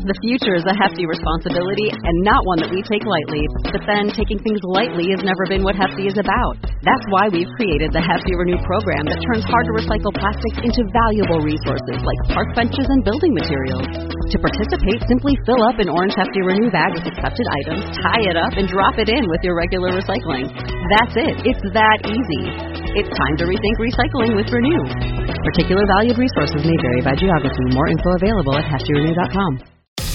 The future is a hefty responsibility and not one that we take lightly. But then taking things lightly has never been what Hefty is about. That's why we've created the Hefty Renew program that turns hard-to-recycle plastics into valuable resources like park benches and building materials. To participate, simply fill up an orange Hefty Renew bag with accepted items, tie it up, and drop it in with your regular recycling. That's it. It's that easy. It's time to rethink recycling with Renew. Particular valued resources may vary by geography. More info available at heftyrenew.com.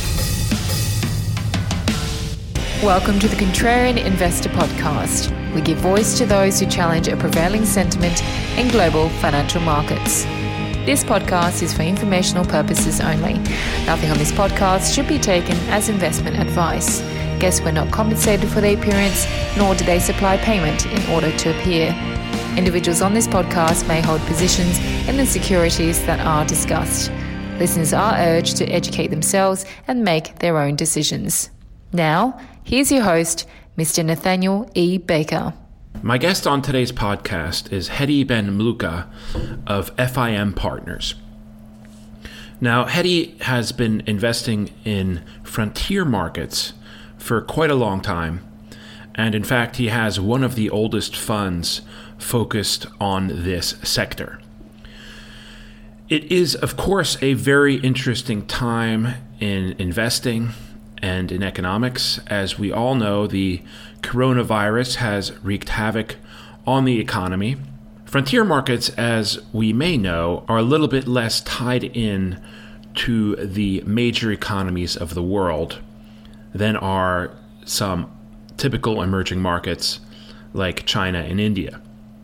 Welcome to the Contrarian Investor Podcast. We give voice to those who challenge a prevailing sentiment in global financial markets. This podcast is for informational purposes only. Nothing on this podcast should be taken as investment advice. Guests were not compensated for their appearance, nor did they supply payment in order to appear. Individuals on this podcast may hold positions in the securities that are discussed. Listeners are urged to educate themselves and make their own decisions. Now, here's your host, Mr. Nathaniel E. Baker. My guest on today's podcast is Hedi Ben Mluka of FIM Partners. Now, Hedi has been investing in frontier markets for quite a long time, and in fact, he has one of the oldest funds focused on this sector. It is, of course, a very interesting time in investing and in economics. As we all know, the coronavirus has wreaked havoc on the economy. Frontier markets, as we may know, are a little bit less tied in to the major economies of the world than are some typical emerging markets like China and India.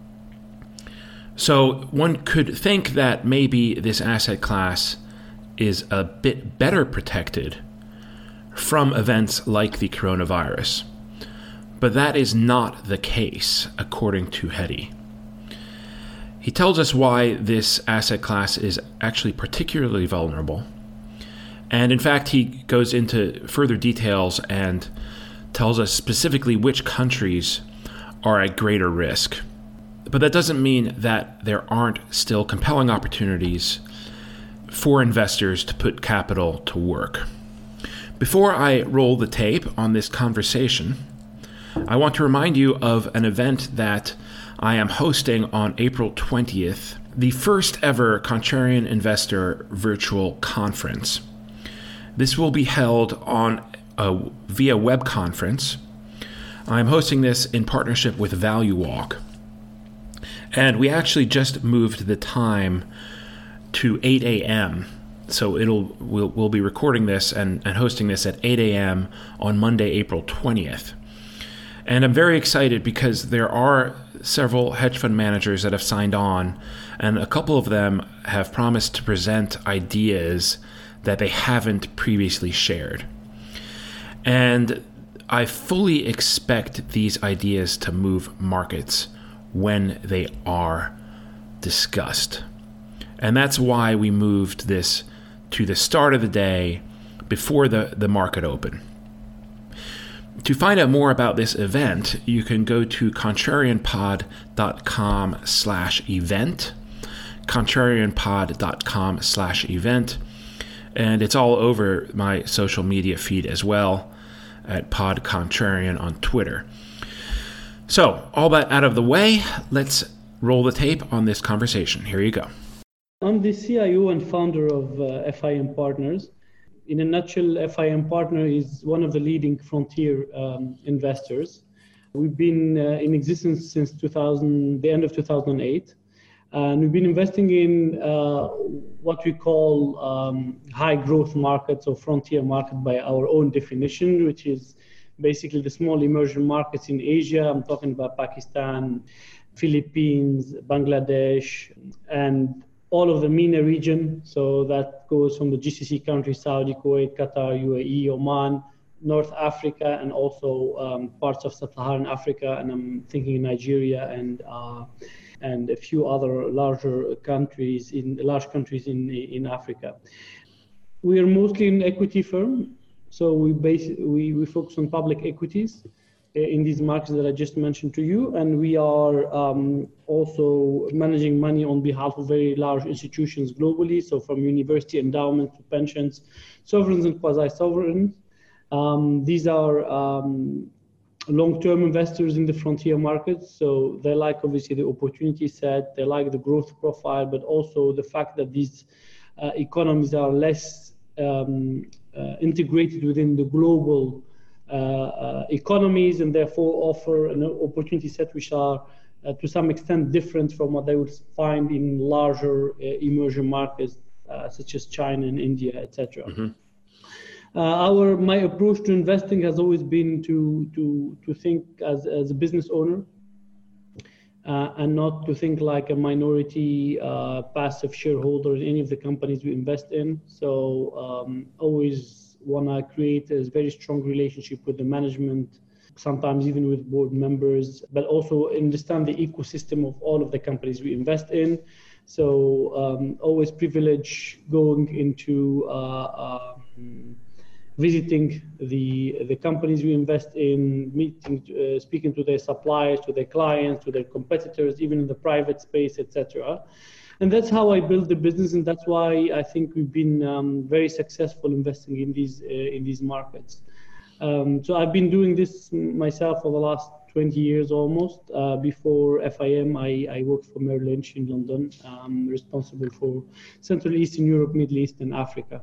So one could think that maybe this asset class is a bit better protected from events like the coronavirus. But that is not the case, according to Hedi. He tells us why this asset class is actually particularly vulnerable. And in fact, he goes into further details and tells us specifically which countries are at greater risk. But that doesn't mean that there aren't still compelling opportunities for investors to put capital to work. Before I roll the tape on this conversation, I want to remind you of an event that I am hosting on April 20th, the first ever Contrarian Investor virtual conference. This will be held via web conference. I'm hosting this in partnership with ValueWalk. And we actually just moved the time to 8 a.m., so we'll be recording this and hosting this at 8 a.m. on Monday, April 20th. And I'm very excited because there are several hedge fund managers that have signed on, and a couple of them have promised to present ideas that they haven't previously shared. And I fully expect these ideas to move markets when they are discussed. And that's why we moved this to the start of the day before the market open. To find out more about this event, you can go to contrarianpod.com/event, contrarianpod.com/event, and it's all over my social media feed as well, at Pod Contrarian on Twitter. So, all that out of the way, let's roll the tape on this conversation. Here you go. I'm the CIO and founder of FIM Partners. In a nutshell, FIM Partner is one of the leading frontier investors. We've been in existence since the end of 2008. And we've been investing in what we call high growth markets or frontier market by our own definition, which is basically the small emerging markets in Asia. I'm talking about Pakistan, Philippines, Bangladesh, and all of the MENA region. So that goes from the GCC countries, Saudi, Kuwait, Qatar, UAE, Oman, North Africa, and also parts of Sub-Saharan Africa. And I'm thinking Nigeria and a few other large countries in Africa. We are mostly an equity firm. So we focus on public equities. in these markets that I just mentioned to you, and we are also managing money on behalf of very large institutions globally, so from university endowments to pensions, sovereigns and quasi-sovereigns. These are long-term investors in the frontier markets, so they like obviously the opportunity set, they like the growth profile, but also the fact that these economies are less integrated within the global economies, and therefore offer an opportunity set which are to some extent different from what they would find in larger emerging markets such as China and India, etc. My approach to investing has always been to think as a business owner and not to think like a minority passive shareholder in any of the companies we invest in. So always want to create a very strong relationship with the management, sometimes even with board members, but also understand the ecosystem of all of the companies we invest in. So always privilege going into visiting the companies we invest in, meeting, speaking to their suppliers, to their clients, to their competitors, even in the private space, etc. And that's how I build the business, and that's why I think we've been very successful investing in these markets. So I've been doing this myself for the last 20 years almost. Before FIM, I worked for Merrill Lynch in London, responsible for Central Eastern Europe, Middle East, and Africa.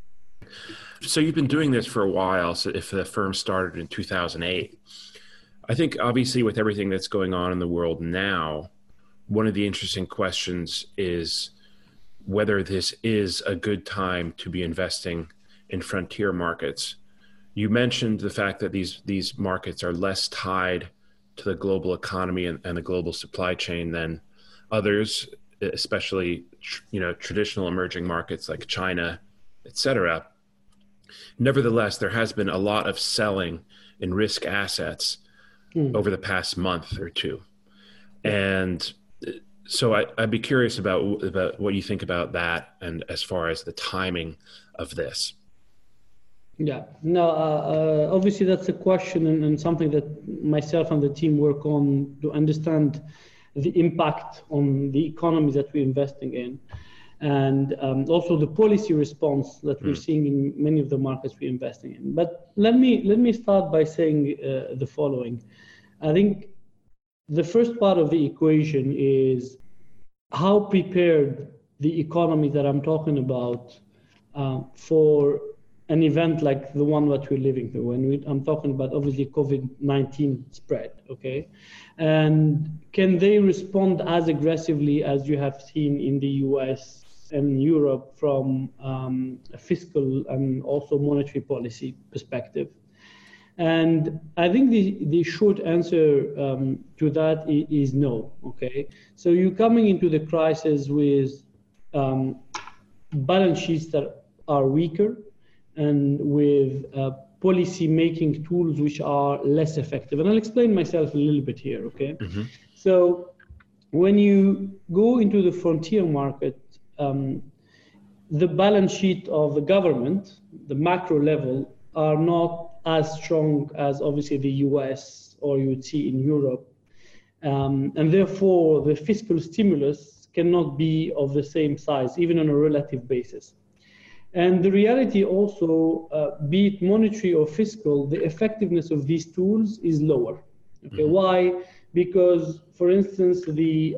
So you've been doing this for a while. So if the firm started in 2008, I think obviously with everything that's going on in the world now, one of the interesting questions is whether this is a good time to be investing in frontier markets. You mentioned the fact that these markets are less tied to the global economy and the global supply chain than others, especially traditional emerging markets like China, etc. Nevertheless, there has been a lot of selling in risk assets over the past month or two. And so I'd be curious about what you think about that, and as far as the timing of this. Yeah, no, obviously that's a question and something that myself and the team work on to understand the impact on the economies that we're investing in, and also the policy response that we're seeing in many of the markets we're investing in. But let me start by saying the following. I think the first part of the equation is how prepared the economy that I'm talking about for an event like the one that we're living through. I'm talking about obviously COVID-19 spread, okay? And can they respond as aggressively as you have seen in the US and Europe from a fiscal and also monetary policy perspective? And I think the short answer to that is no, okay? So you're coming into the crisis with balance sheets that are weaker and with policy-making tools which are less effective. And I'll explain myself a little bit here, okay? So when you go into the frontier market, the balance sheet of the government, the macro level, are not as strong as obviously the US or you would see in Europe. And therefore, the fiscal stimulus cannot be of the same size, even on a relative basis. And the reality also, be it monetary or fiscal, the effectiveness of these tools is lower. Okay, why? Because, for instance, the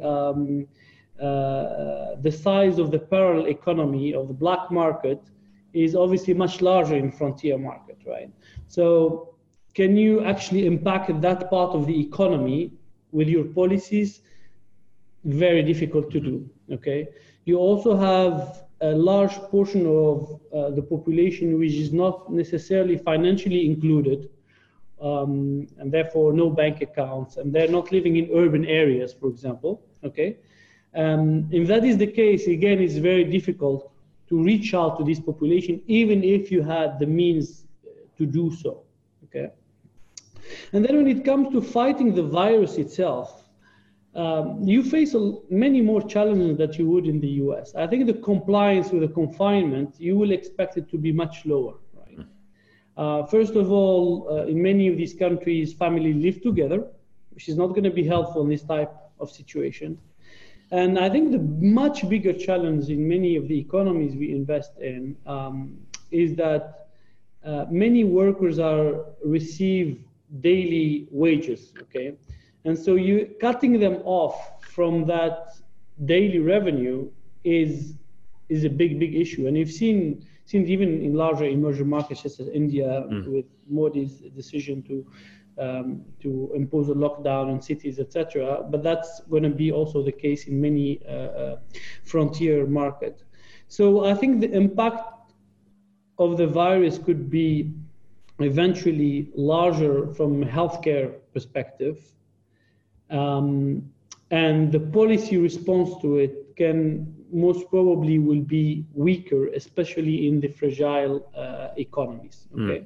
size of the parallel economy of the black market is obviously much larger in frontier market, right? So can you actually impact that part of the economy with your policies? Very difficult to do, okay? You also have a large portion of the population which is not necessarily financially included, and therefore no bank accounts, and they're not living in urban areas, for example, okay? If that is the case, again, it's very difficult to reach out to this population, even if you had the means to do so, okay? And then when it comes to fighting the virus itself, you face many more challenges that you would in the US. I think the compliance with the confinement, you will expect it to be much lower, right? First of all, in many of these countries, families live together, which is not going to be helpful in this type of situation. And I think the much bigger challenge in many of the economies we invest in is that many workers receive daily wages, okay? And so you cutting them off from that daily revenue is a big issue. And you've seen even in larger emerging markets such as India with Modi's decision to impose a lockdown on cities, etc. But that's going to be also the case in many frontier markets. So I think the impact of the virus could be eventually larger from a healthcare perspective. And the policy response to it most probably will be weaker, especially in the fragile economies. Okay.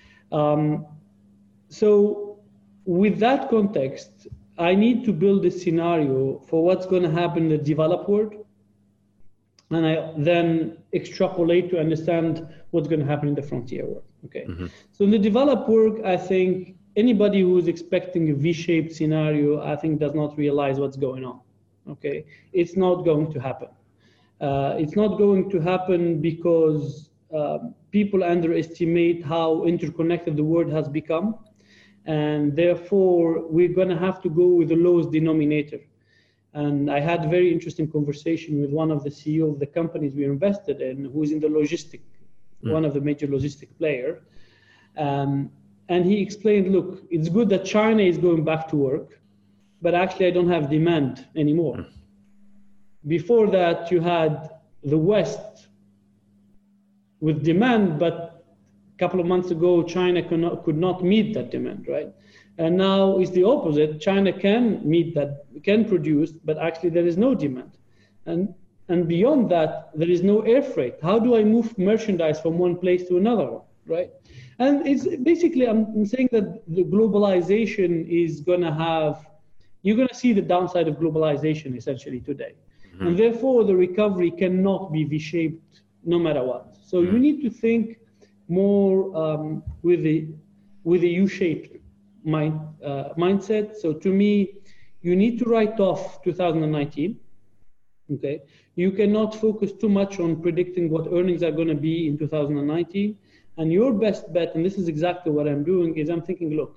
So with that context, I need to build a scenario for what's going to happen in the developed world, and I then extrapolate to understand what's going to happen in the frontier world. Okay. So in the developed world, I think anybody who is expecting a V-shaped scenario, I think does not realize what's going on. Okay, it's not going to happen. It's not going to happen because people underestimate how interconnected the world has become, and therefore we're going to have to go with the lowest denominator. And I had a very interesting conversation with one of the CEO of the companies we invested in, who is in the one of the major logistic player. And he explained, look, it's good that China is going back to work, but actually I don't have demand anymore. Before that, you had the West with demand, but a couple of months ago, China could not meet that demand, right? And now it's the opposite. China can meet that, can produce, but actually there is no demand. And beyond that, there is no air freight. How do I move merchandise from one place to another one, right? And it's basically, I'm saying that the globalization is going to have, you're going to see the downside of globalization essentially today. And therefore the recovery cannot be V-shaped no matter what. So you need to think more with a U-shaped mindset. So to me, you need to write off 2019. Okay, you cannot focus too much on predicting what earnings are going to be in 2019. And your best bet, and this is exactly what I'm doing, is I'm thinking, look,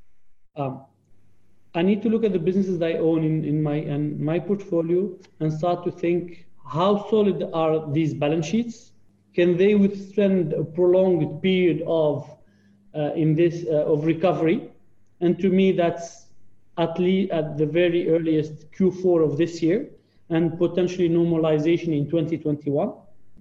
I need to look at the businesses I own in my portfolio and start to think, how solid are these balance sheets? Can they withstand a prolonged period of recovery? And to me, that's at the very earliest Q4 of this year, and potentially normalization in 2021.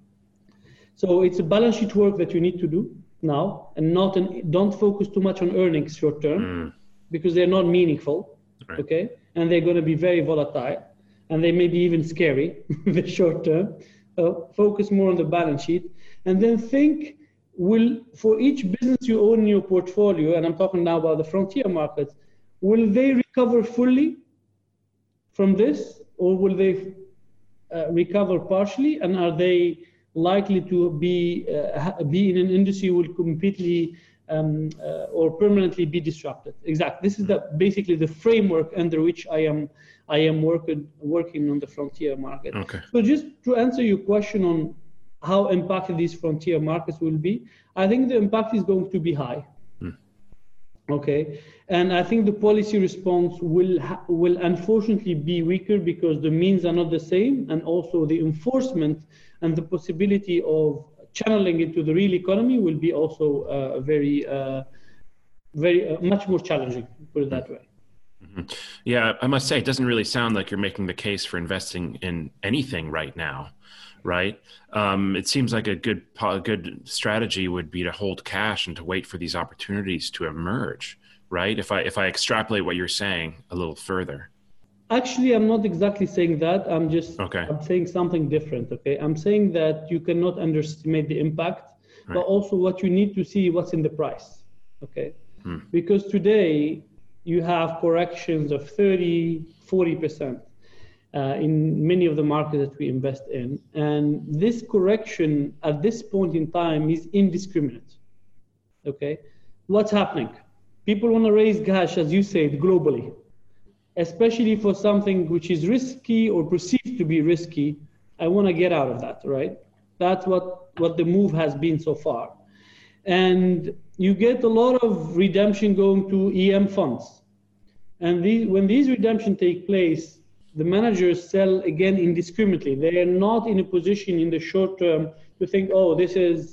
So it's a balance sheet work that you need to do now, and don't focus too much on earnings short term, because they're not meaningful, right. Okay? And they're going to be very volatile, and they may be even scary in the short term. Focus more on the balance sheet, and then think, for each business you own in your portfolio, and I'm talking now about the frontier markets, will they recover fully from this, or will they recover partially, and are they likely to be in an industry will completely or permanently be disrupted? Exactly. This is basically the framework under which I am working on the frontier market. Okay. So just to answer your question on how impacted these frontier markets will be, I think the impact is going to be high. Okay, and I think the policy response will unfortunately be weaker because the means are not the same, and also the enforcement and the possibility of channeling into the real economy will be also very much more challenging, put it that way. Yeah, I must say, it doesn't really sound like you're making the case for investing in anything right now, right? It seems like a good strategy would be to hold cash and to wait for these opportunities to emerge, right? If I extrapolate what you're saying a little further. Actually, I'm not exactly saying that. I'm saying something different. Okay, I'm saying that you cannot underestimate the impact, right. But also what you need to see what's in the price. Okay, because today you have corrections of 30-40%. In many of the markets that we invest in. And this correction at this point in time is indiscriminate. Okay, what's happening? People want to raise cash, as you said, globally, especially for something which is risky or perceived to be risky. I want to get out of that, right? That's what the move has been so far. And you get a lot of redemption going to EM funds. And when these redemptions take place, the managers sell again indiscriminately. They are not in a position in the short term to think, oh, this is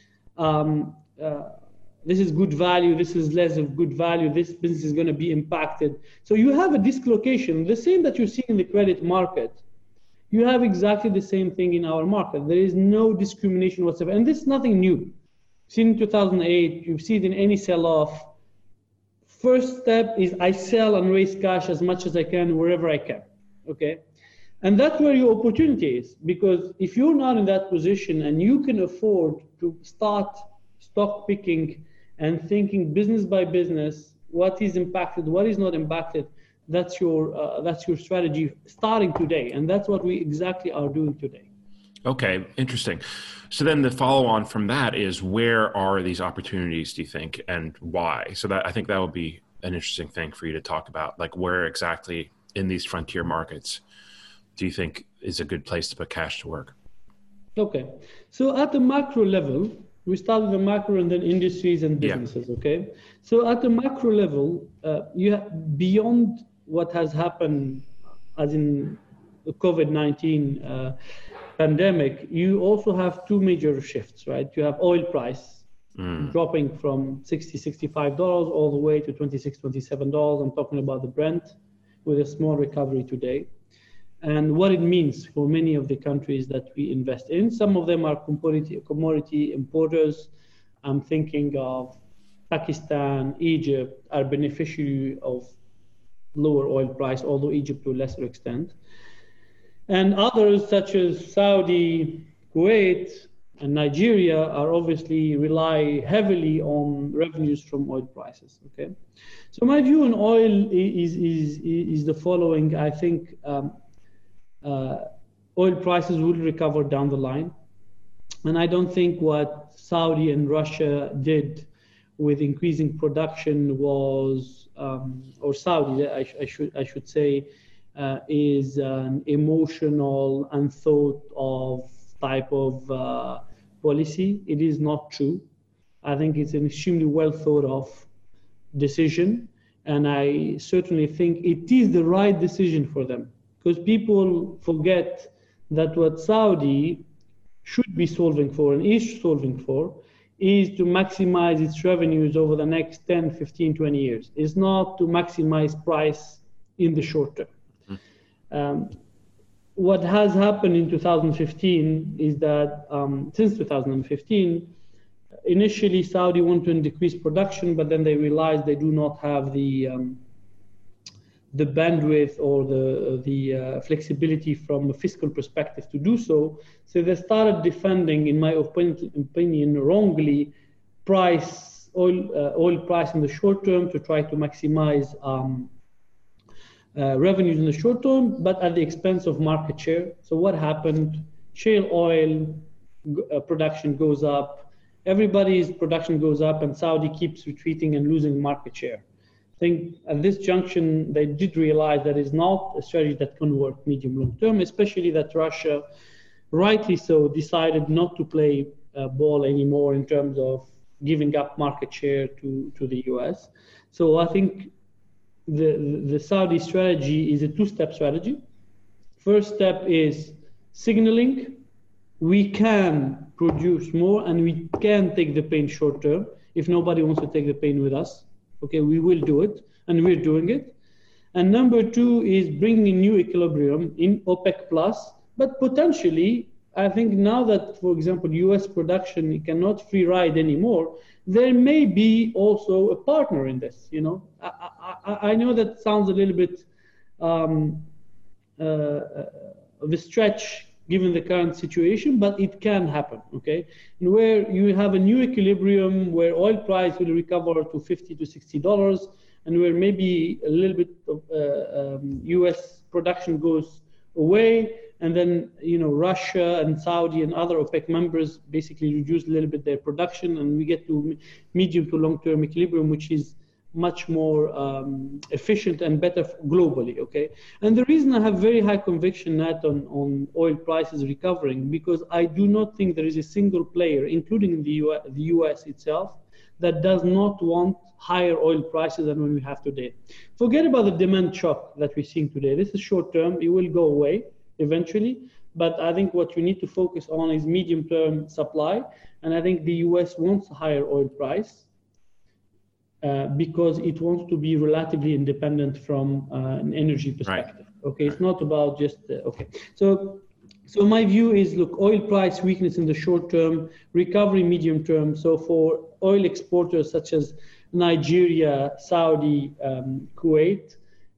good value, this is less of good value, this business is going to be impacted. So you have a dislocation, the same that you see in the credit market. You have exactly the same thing in our market. There is no discrimination whatsoever. And this is nothing new. You've seen in 2008, you see it in any sell-off. First step is I sell and raise cash as much as I can wherever I can, okay? And that's where your opportunity is, because if you're not in that position and you can afford to start stock picking and thinking business by business, what is impacted, what is not impacted, that's your strategy starting today. And that's what we exactly are doing today. Okay, interesting. So then the follow on from that is, where are these opportunities, do you think, and why? So that, I think that would be an interesting thing for you to talk about, like where exactly in these frontier markets do you think is a good place to put cash to work? Okay, so at the macro level, we start with the macro and then industries and businesses, okay? So at the macro level, beyond what has happened as in the COVID-19 pandemic, you also have two major shifts, right? You have oil price dropping from $60, $65 all the way to $26, $27. I'm talking about the Brent, with a small recovery today. And what it means for many of the countries that we invest in. Some of them are commodity importers. I'm thinking of Pakistan, Egypt are beneficiary of lower oil price, although Egypt to a lesser extent. And others such as Saudi, Kuwait, and Nigeria are obviously rely heavily on revenues from oil prices, okay? So my view on oil is the following. I think oil prices will recover down the line. And I don't think what Saudi and Russia did with increasing production was, or Saudi, I should say, is an emotional, unthought of type of policy. It is not true. I think it's an extremely well thought of decision. And I certainly think it is the right decision for them. Because people forget that what Saudi should be solving for and is solving for is to maximize its revenues over the next 10, 15, 20 years. It's not to maximize price in the short term. What has happened in 2015 is that since 2015, initially Saudi wanted to decrease production, but then they realized they do not have the bandwidth or the flexibility from a fiscal perspective to do so. So they started defending, in my opinion, wrongly, oil price in the short term to try to maximize revenues in the short term, but at the expense of market share. So what happened? Shale oil production goes up, everybody's production goes up, and Saudi keeps retreating and losing market share. I think at this junction, they did realize that is not a strategy that can work medium long term, especially that Russia, rightly so, decided not to play ball anymore in terms of giving up market share to the US. So I think the Saudi strategy is a two-step strategy. First step is signaling we can produce more and we can take the pain short term. If nobody wants to take the pain with us, okay, we will do it, and we're doing it. And number two is bringing a new equilibrium in OPEC plus, but potentially, I think now that, for example, US production cannot free ride anymore, there may be also a partner in this, you know. I know that sounds a little bit of a stretch given the current situation, but it can happen, okay? And where you have a new equilibrium where oil price will recover to $50 to $60, and where maybe a little bit of US production goes away, and then Russia and Saudi and other OPEC members basically reduce a little bit their production, and we get to medium to long-term equilibrium, which is much more efficient and better globally, okay? And the reason I have very high conviction that on oil prices recovering, because I do not think there is a single player, including the US itself, that does not want higher oil prices than what we have today. Forget about the demand shock that we're seeing today. This is short term, it will go away eventually, but I think what we need to focus on is medium-term supply, and I think the US wants a higher oil price, because it wants to be relatively independent from an energy perspective. Right. Okay, it's not about just okay. So my view is, look, oil price weakness in the short term, recovery medium term. So for oil exporters such as Nigeria, Saudi, Kuwait,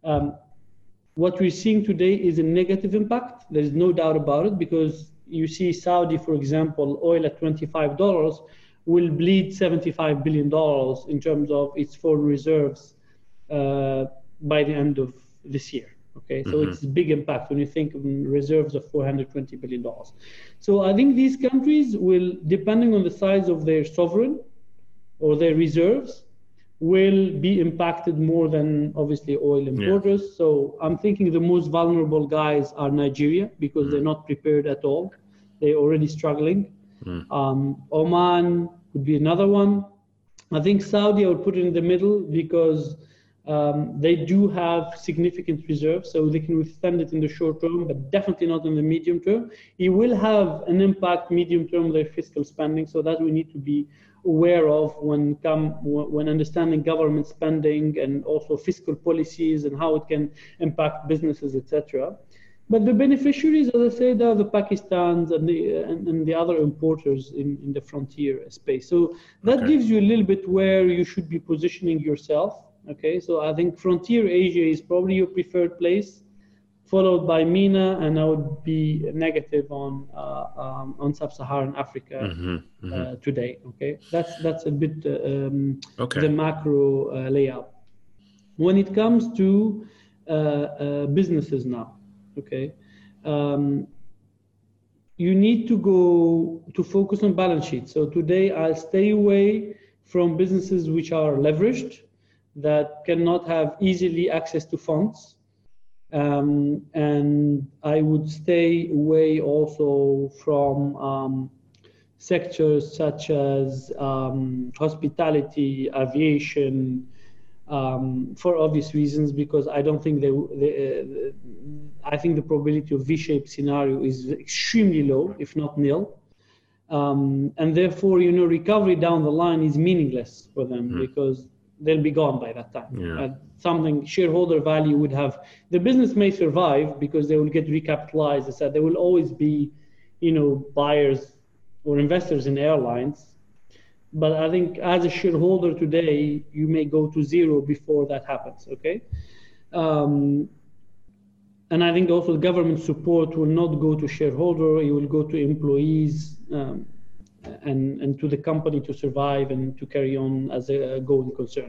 what we're seeing today is a negative impact. There's no doubt about it, because you see Saudi, for example, oil at $25. Will bleed $75 billion in terms of its foreign reserves by the end of this year. Okay, so it's a big impact when you think of reserves of $420 billion. So I think these countries will, depending on the size of their sovereign or their reserves, will be impacted more than obviously oil importers. Yeah. So I'm thinking the most vulnerable guys are Nigeria, because they're not prepared at all. They're already struggling. Oman would be another one. I think Saudi, I would put it in the middle, because they do have significant reserves, so they can withstand it in the short term, but definitely not in the medium term. It will have an impact medium term on their fiscal spending, so that we need to be aware of when understanding government spending and also fiscal policies and how it can impact businesses, etc. But the beneficiaries, as I said, are the Pakistans and the other importers in the frontier space. So that gives you a little bit where you should be positioning yourself. Okay, so I think frontier Asia is probably your preferred place, followed by MENA, and I would be negative on sub-Saharan Africa today. Okay, that's a bit the macro layout. When it comes to businesses now. Okay, you need to go to focus on balance sheets. So today I'll stay away from businesses which are leveraged, that cannot have easily access to funds. And I would stay away also from sectors such as hospitality, aviation, for obvious reasons, because I don't think I think the probability of V-shaped scenario is extremely low, if not nil. And therefore, recovery down the line is meaningless for them, because they'll be gone by that time. Yeah. Something shareholder value would have, the business may survive because they will get recapitalized. I said there will always be, buyers or investors in airlines. But I think as a shareholder today, you may go to zero before that happens, okay? And I think also government support will not go to shareholder, it will go to employees and to the company to survive and to carry on as a going concern.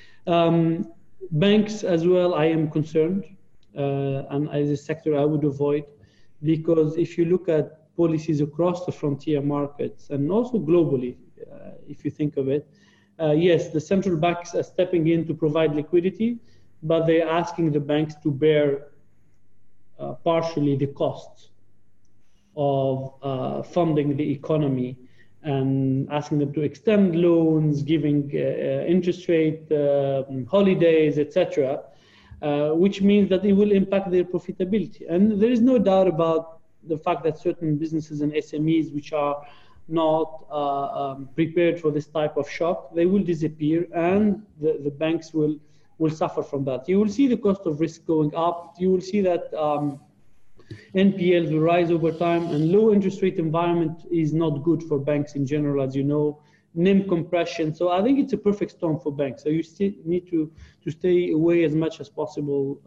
Banks as well, I am concerned, and as a sector I would avoid, because if you look at policies across the frontier markets and also globally, if you think of it, yes, the central banks are stepping in to provide liquidity, but they're asking the banks to bear partially the costs of funding the economy and asking them to extend loans, giving interest rate holidays, etc., which means that it will impact their profitability. And there is no doubt about the fact that certain businesses and SMEs which are not prepared for this type of shock, they will disappear, and the banks will suffer from that. You will see the cost of risk going up. You will see that NPLs will rise over time, and low interest rate environment is not good for banks in general, as you know. NIM compression. So I think it's a perfect storm for banks. So you still need to stay away as much as possible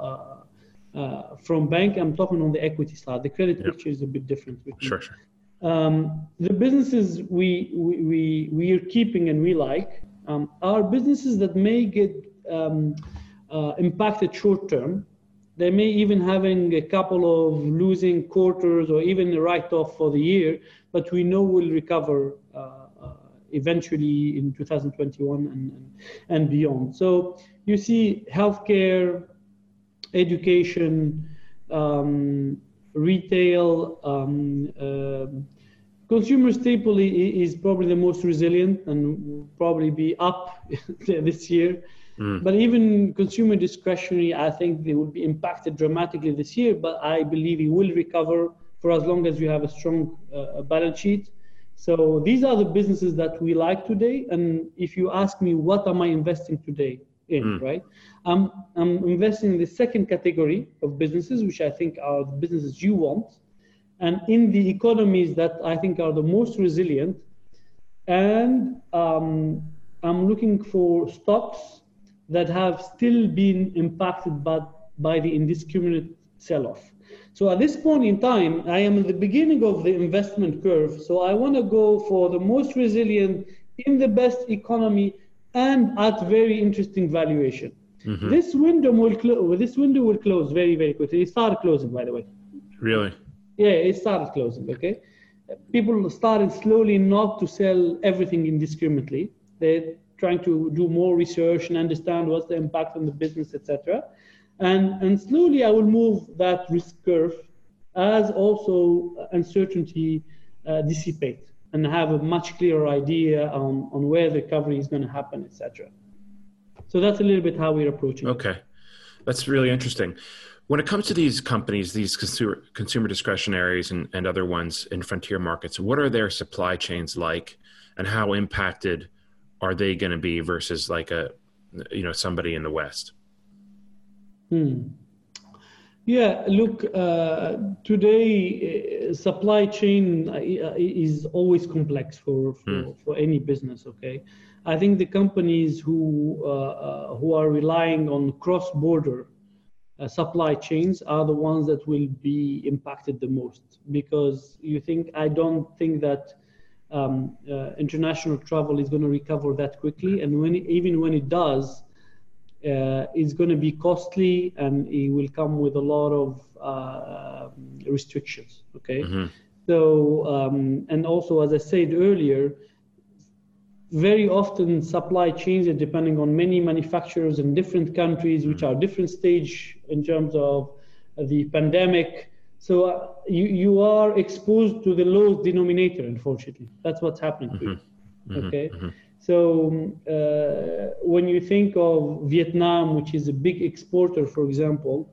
from bank. I'm talking on the equity side. The credit picture is a bit different. Sure. The businesses we are keeping and we like are businesses that may get impacted short term They may even having a couple of losing quarters or even a write-off for the year, but we know we'll recover eventually in 2021 and beyond. So you see healthcare, education, retail, consumer staple is probably the most resilient and will probably be up this year. But even consumer discretionary, I think they will be impacted dramatically this year, but I believe it will recover for as long as you have a strong balance sheet. So these are the businesses that we like today. And if you ask me, what am I investing today in, right? I'm investing in the second category of businesses, which I think are the businesses you want. And in the economies that I think are the most resilient. And I'm looking for stocks that have still been impacted by the indiscriminate sell-off. So at this point in time, I am at the beginning of the investment curve. So I want to go for the most resilient in the best economy and at very interesting valuation. This window will close very, very quickly. It started closing, by the way. Really? Yeah, it started closing, okay? People started slowly not to sell everything indiscriminately. They're trying to do more research and understand what's the impact on the business, etc. And slowly I will move that risk curve as also uncertainty dissipate and have a much clearer idea on where the recovery is going to happen, etc. So that's a little bit how we're approaching it. Okay. That's really interesting. When it comes to these companies, these consumer discretionaries and other ones in frontier markets, what are their supply chains like, and how impacted are they going to be versus like somebody in the West? Yeah, look, today supply chain is always complex for any business. Okay, I think the companies who are relying on cross-border supply chains are the ones that will be impacted the most, because I don't think that international travel is going to recover that quickly, and even when it does, it's going to be costly and it will come with a lot of restrictions. Okay, so and also, as I said earlier, very often supply chains are depending on many manufacturers in different countries, which are different stage in terms of the pandemic. So you are exposed to the lowest denominator, unfortunately. That's what's happening to you. Okay. So when you think of Vietnam, which is a big exporter, for example,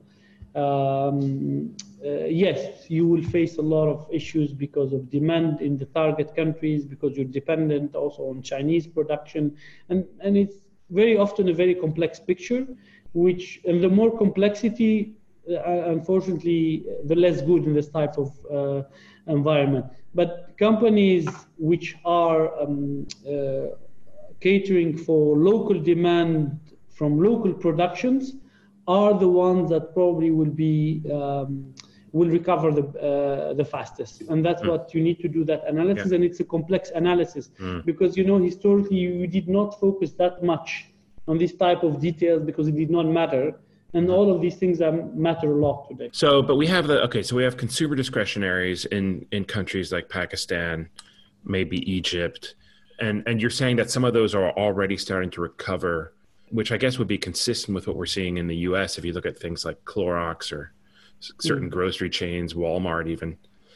yes, you will face a lot of issues because of demand in the target countries, because you're dependent also on Chinese production. And it's very often a very complex picture, and the more complexity, unfortunately, the less good in this type of environment. But companies which are catering for local demand from local productions are the ones that probably will recover the fastest. And that's what you need to do, that analysis. Yeah. And it's a complex analysis because, historically you did not focus that much on this type of details because it did not matter. And all of these things matter a lot today. So, but we have so we have consumer discretionaries in countries like Pakistan, maybe Egypt. And you're saying that some of those are already starting to recover, which I guess would be consistent with what we're seeing in the US if you look at things like Clorox or certain grocery chains, Walmart even.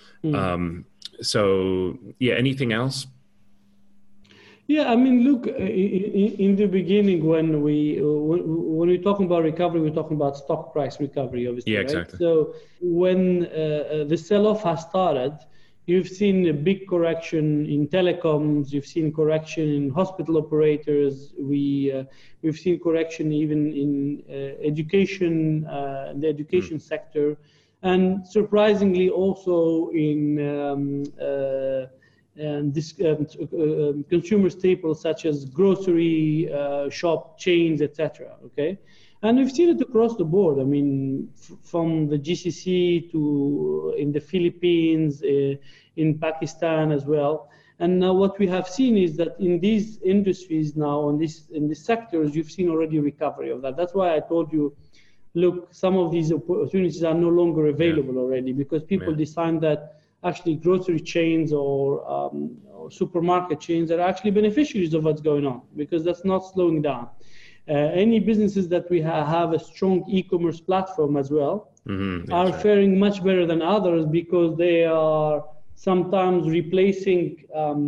So, yeah, anything else? Yeah, I mean, look, in the beginning, when we're talking about recovery, we're talking about stock price recovery, obviously. Yeah, right? exactly. So when the sell-off has started, you've seen a big correction in telecoms. You've seen correction in hospital operators. We've seen correction even in education, the education sector, and surprisingly also in consumer staples such as grocery shop chains, etc. Okay, and we've seen it across the board. I mean, from the GCC to in the Philippines, in Pakistan as well. And now what we have seen is that in these industries now, in these sectors, you've seen already recovery of that. That's why I told you look, some of these opportunities are no longer available already, because people decide that actually grocery chains or supermarket chains are actually beneficiaries of what's going on, because that's not slowing down. Any businesses that we have a strong e-commerce platform as well are faring much better than others, because they are sometimes replacing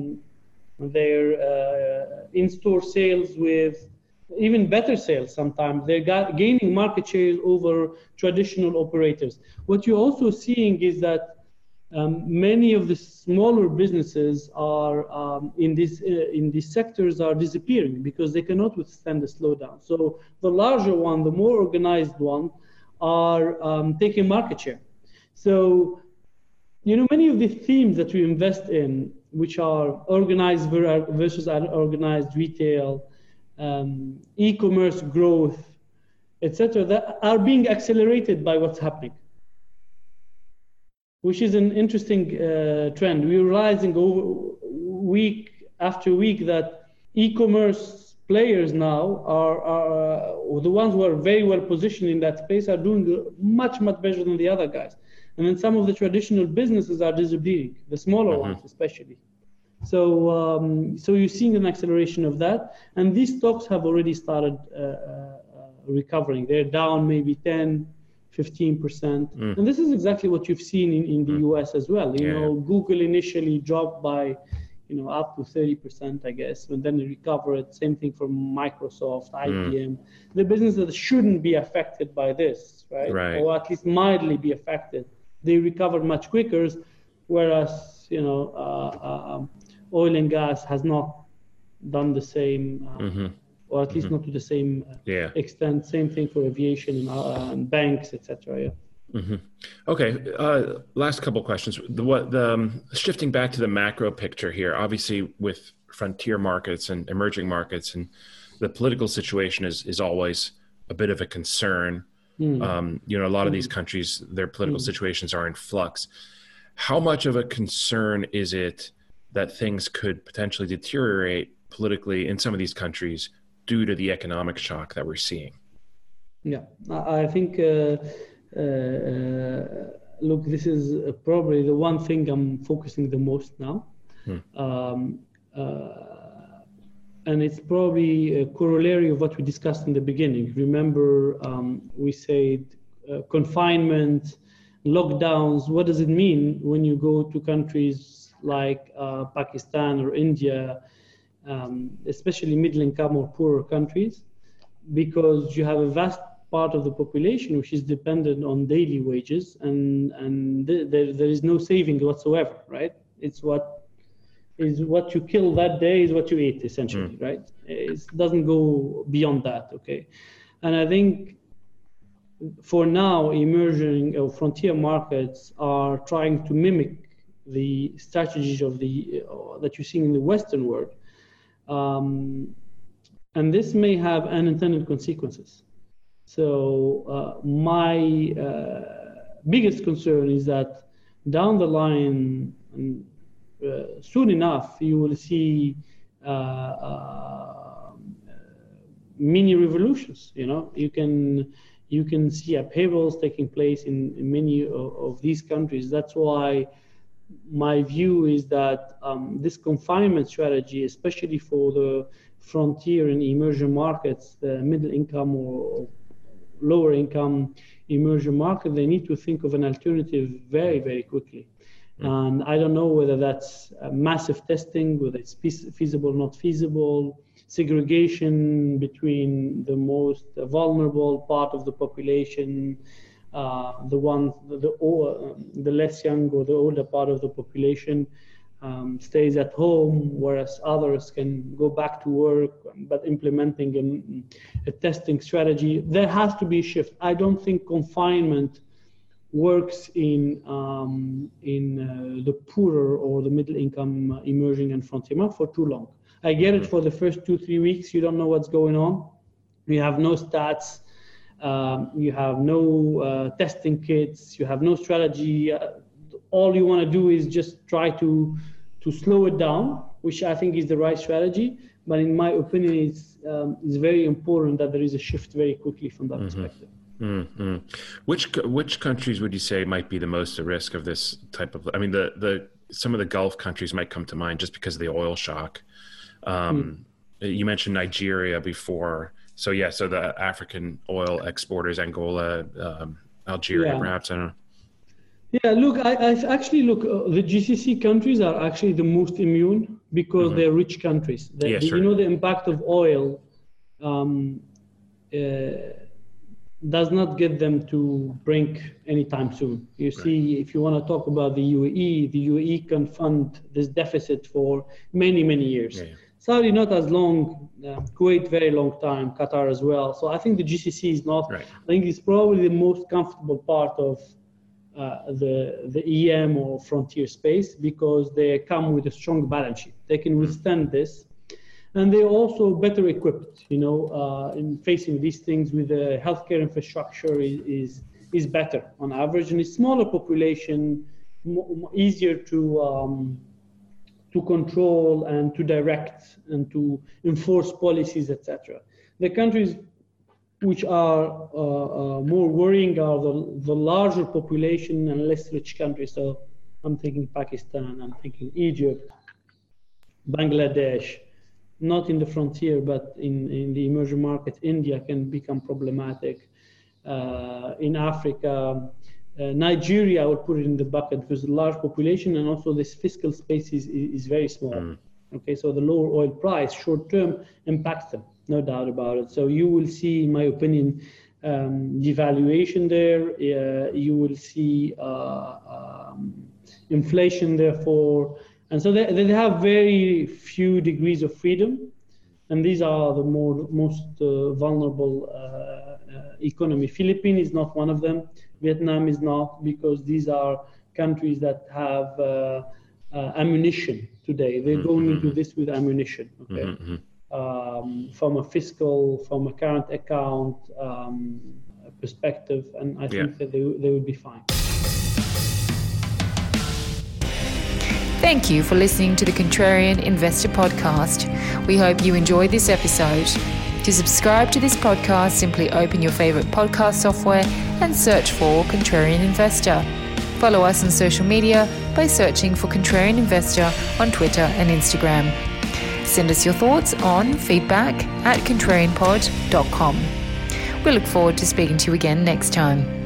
their in-store sales with even better sales. Sometimes they're gaining market share over traditional operators. What you're also seeing is that many of the smaller businesses are in these sectors are disappearing because they cannot withstand the slowdown. So the larger one, the more organized one, are taking market share. So, many of the themes that we invest in, which are organized versus unorganized retail, e-commerce growth, etc., that are being accelerated by what's happening, which is an interesting trend. We're realizing week after week that e-commerce players now are the ones who are very well positioned in that space are doing much, much better than the other guys. And then some of the traditional businesses are disappearing, the smaller ones especially. So you're seeing an acceleration of that. And these stocks have already started recovering. They're down maybe 10, 15%. And this is exactly what you've seen in the US as well. Google initially dropped by, up to 30%, I guess, and then it recovered. Same thing for Microsoft, IBM. The businesses that shouldn't be affected by this, right? Or at least mildly be affected, they recovered much quicker, whereas, oil and gas has not done the same, or at least not to the same extent. Same thing for aviation and banks, etc. Okay. Last couple questions. Shifting back to the macro picture here, obviously with frontier markets and emerging markets, and the political situation is always a bit of a concern. A lot of these countries, their political situations are in flux. How much of a concern is it that things could potentially deteriorate politically in some of these countries due to the economic shock that we're seeing? Yeah, I think, look, this is probably the one thing I'm focusing the most now. And it's probably a corollary of what we discussed in the beginning. Remember, we said confinement, lockdowns. What does it mean when you go to countries like Pakistan or India, especially middle-income or poorer countries? Because you have a vast part of the population which is dependent on daily wages, and there is no saving whatsoever, right? It's what you kill that day is what you eat, essentially, right? It doesn't go beyond that, okay? And I think for now, emerging or frontier markets are trying to mimic the strategies of that you're seeing in the Western world. And this may have unintended consequences. So my biggest concern is that down the line, soon enough, you will see mini revolutions. You can see upheavals taking place in many of these countries. That's why my view is that this confinement strategy, especially for the frontier and emerging markets, the middle income or lower income emerging market, they need to think of an alternative very, very quickly. And I don't know whether that's massive testing, whether it's feasible, not feasible, segregation between the most vulnerable part of the population, the less young or the older part of the population stays at home, whereas others can go back to work, but implementing a testing strategy. There has to be a shift. I don't think confinement works in the poorer or the middle income emerging and frontier market for too long. I get it for the first 2-3 weeks. You don't know what's going on. You have no stats. You have no testing kits. You have no strategy. All you want to do is just try to slow it down, which I think is the right strategy. But in my opinion, it's very important that there is a shift very quickly from that perspective. Mm-hmm. Which countries would you say might be the most at risk of this type of? I mean, some of the Gulf countries might come to mind just because of the oil shock. You mentioned Nigeria before, so the African oil exporters, Angola, Algeria, perhaps. I don't know. Yeah, look, I actually the GCC countries are actually the most immune because they're rich countries. The impact of oil does not get them to brink anytime soon. You see, if you want to talk about the UAE can fund this deficit for many, many years. Yeah. Saudi not as long, Kuwait very long time, Qatar as well. So I think the GCC is not, I think it's probably the most comfortable part of the EM or frontier space because they come with a strong balance sheet. They can withstand this. And they're also better equipped, in facing these things with the healthcare infrastructure is better on average, and a smaller population, easier to control and to direct and to enforce policies, etc. The countries which are more worrying are the larger population and less rich countries. So I'm thinking Pakistan, I'm thinking Egypt, Bangladesh. Not in the frontier, but in the emerging markets, India can become problematic. In Africa, Nigeria, I would put it in the bucket because the large population and also this fiscal space is very small. Okay, so the lower oil price short term impacts them, no doubt about it. So you will see, in my opinion, devaluation there. You will see inflation, therefore. And so they have very few degrees of freedom, and these are the most vulnerable economy. Philippines is not one of them. Vietnam is not, because these are countries that have ammunition today. They're going into this with ammunition, okay? From a fiscal, from a current account perspective, and I think that they will be fine. Thank you for listening to the Contrarian Investor Podcast. We hope you enjoyed this episode. To subscribe to this podcast, simply open your favorite podcast software and search for Contrarian Investor. Follow us on social media by searching for Contrarian Investor on Twitter and Instagram. Send us your thoughts on feedback@contrarianpod.com. We look forward to speaking to you again next time.